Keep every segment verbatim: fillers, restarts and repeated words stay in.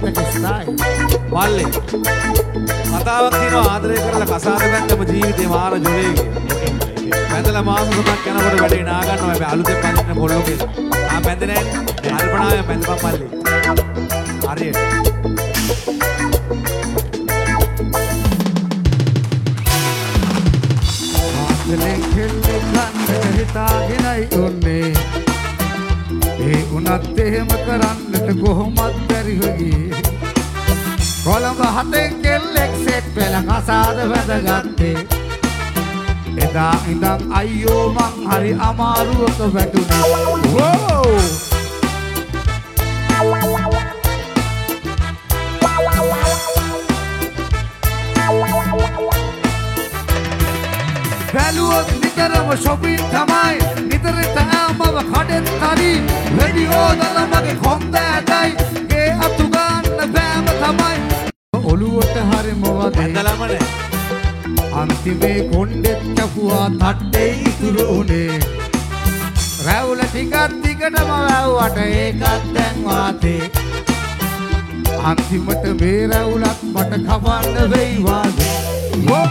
perfect style. මල්ලි කතාවක් තියෙනවා ආදරය කරලා කසාද බැන්දම ජීවිතේ මාර ජොලේ කියලා. බැන්දලා මාස තුනක් යනකොට වැඩේ නා ගන්නවා. හැබැයි අලුතෙන් බැඳින්න පොල්ලෝ කියලා. ආ බැන්දේ නැහැ. කල්පනාවෙන් බැන්දපන් මල්ලි. හරියට. ආදලෙන් කෙල්ලේ කන්නට හිතාගෙනයි උන්නේ. ඒ උනත් එහෙම කරන්නට කොහොමත් බැරි වෙයි. කොළඹ හතෙන් කෙල්ලෙක් සෙට් වෙලා කසාද වැදගත්තේ. එදා ඉඳන් අයියෝ මං හරි අමාරුවක වැටුනේ. වෝ! බැලුවොත් නිතරම shopping තමයි. නිතරට ආමව කඩෙන් හරි. රෙඩියෝ දල මගේ කොන්ද ඇදයි. ගේ අතු ගන්න බෑම තමයි. ඔළුවට හරි මොවද බැන්දලම නැහැ. අන්තිමේ කොණ්ඩෙත් කැපුවා තට්ටේ ඉතුරු උනේ. රැවුල ටිකක් දිගටම වැව්වට ඒකත් දැන් වාතේ. අන්තිමට මේ රැවුලත් මට කවන්න වෙයි වාගේ. වෝ!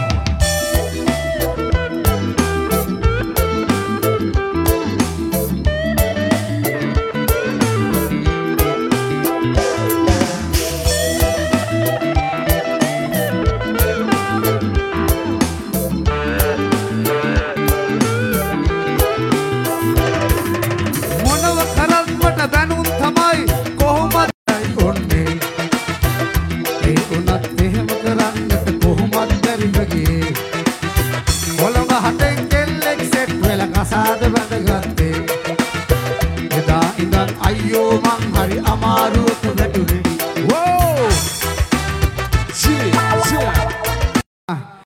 බැනුම් තමයි කොහොමද ඔන්නේ. ඒ උනත් එහෙම කරන්නට කොහොමද බැරි වගේ. කොළඹ හතෙන් කෙල්ලෙක් සෙට් වෙලා කසාද බැඳගත්තේ. එදා ඉඳන් අයියෝ මං හරි අමාරුවක වැටුනේ. වෝ!